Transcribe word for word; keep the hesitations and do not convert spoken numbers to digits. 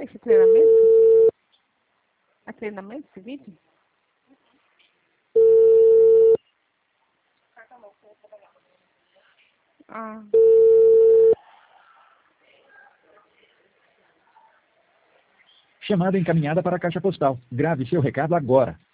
Esse treinamento? É treinamento esse vídeo? Ah. Chamada encaminhada para a caixa postal. Grave seu recado agora.